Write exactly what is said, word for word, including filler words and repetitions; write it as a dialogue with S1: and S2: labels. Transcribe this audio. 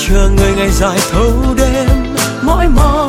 S1: chờ người ngày dài thâu đêm mỏi mòn